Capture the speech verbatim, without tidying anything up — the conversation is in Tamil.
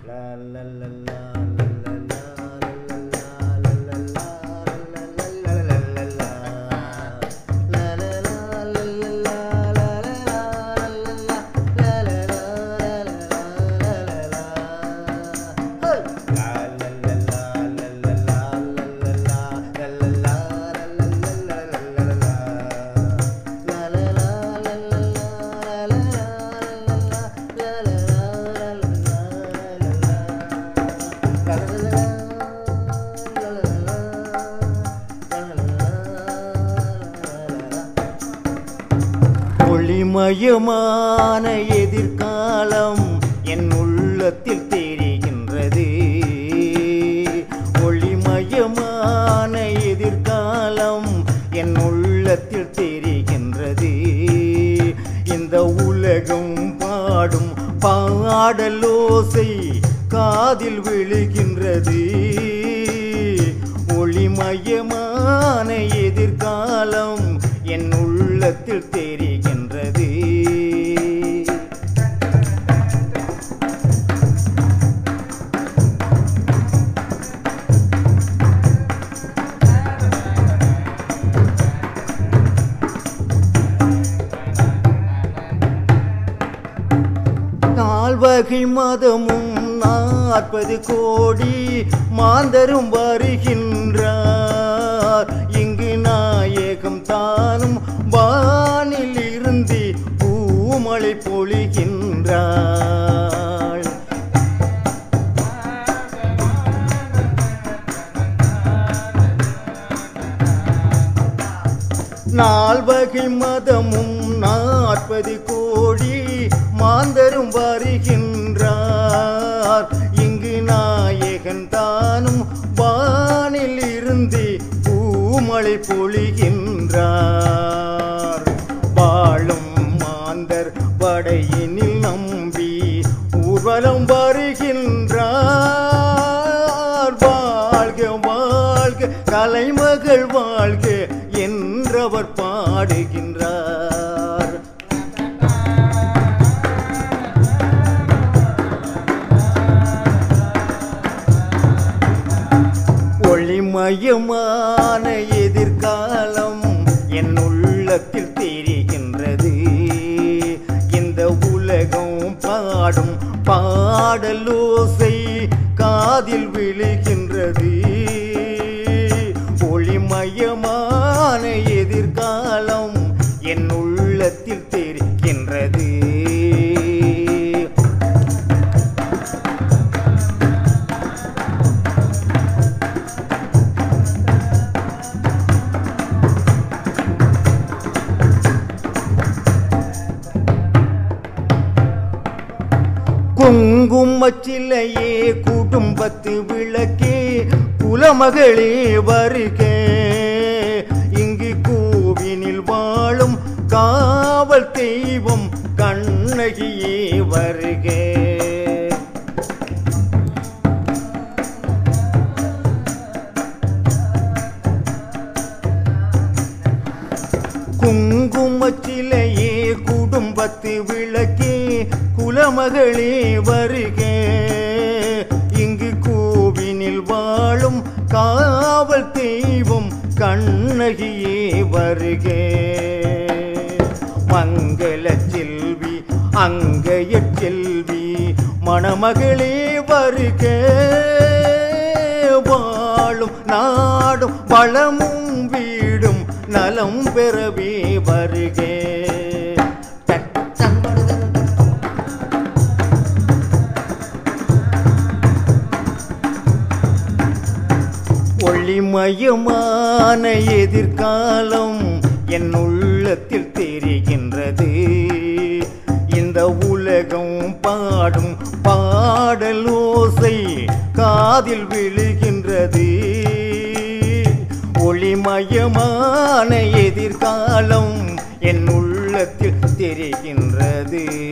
ஒளிமயமான எதிர்காலம் என் உள்ளத்தில் தெரிகின்றது. ஒளிமயமான எதிர்காலம் என் உள்ளத்தில் தெரிகின்றது. இந்த உலகம் பாடும் பாடலோசை காதில் விழுகின்றது. ஒளிமயமான எதிர்காலம் என் உள்ளத்தில் தெரிகின்றது. நால்வகை மதமும் நாற்பது கோடி மாந்தரும் வருகின்றார். இங்கு நாயகம் தானும் வானில் இருந்து பூமழை பொழிகின்றாள். நால்வகை மதமும் நாற்பது கோடி மாந்தரும் வருகின்றார். இங்கு நாயகன் தானும் வானில் இருந்து பூமழை பொழிகின்றார். வாழும் மாந்தர் படையினில் நம்பி ஊர்வலம் வருகின்றார். வாழ்க வாழ்க கலைமகள் வாழ்க என்றவர் பாடுகின்றார். ஒளிமயமான எதிர்காலம் என் உள்ளத்தில் தெரிகின்றது. இந்த உலகம் பாடும் பாடலோசை காதில் விழுகின்றது. ஒளிமயமான எதிர்காலம் என் உள்ளத்தில் தெரிகின்றது. குங்குமச்சிலையே குடும்பத்து விளக்கே குலமகளே வருக. இங்கு கோவினில் வாழும் காவல் தெய்வம் கண்ணகியே வருக. குங்குமச்சிலையே குடும்பத்து விளக்கே குலமகளே வருக. இங்கு கோவினில் வாழும் காவல் தெய்வம் கண்ணகியே வருக. மங்கள செல்வி அங்கைய செல்வி மணமகளே வருக. வாழும் நாடும் வளமும் வீடும் நலம் பெறவே வருக. ஒளிமயமான எதிர்காலம் என் உள்ளத்தில் தெரிகின்றது. இந்த உலகம் பாடும் பாடலோசை காதில் விழுகின்றது. ஒளிமயமான எதிர்காலம் என் உள்ளத்தில் தெரிகின்றது.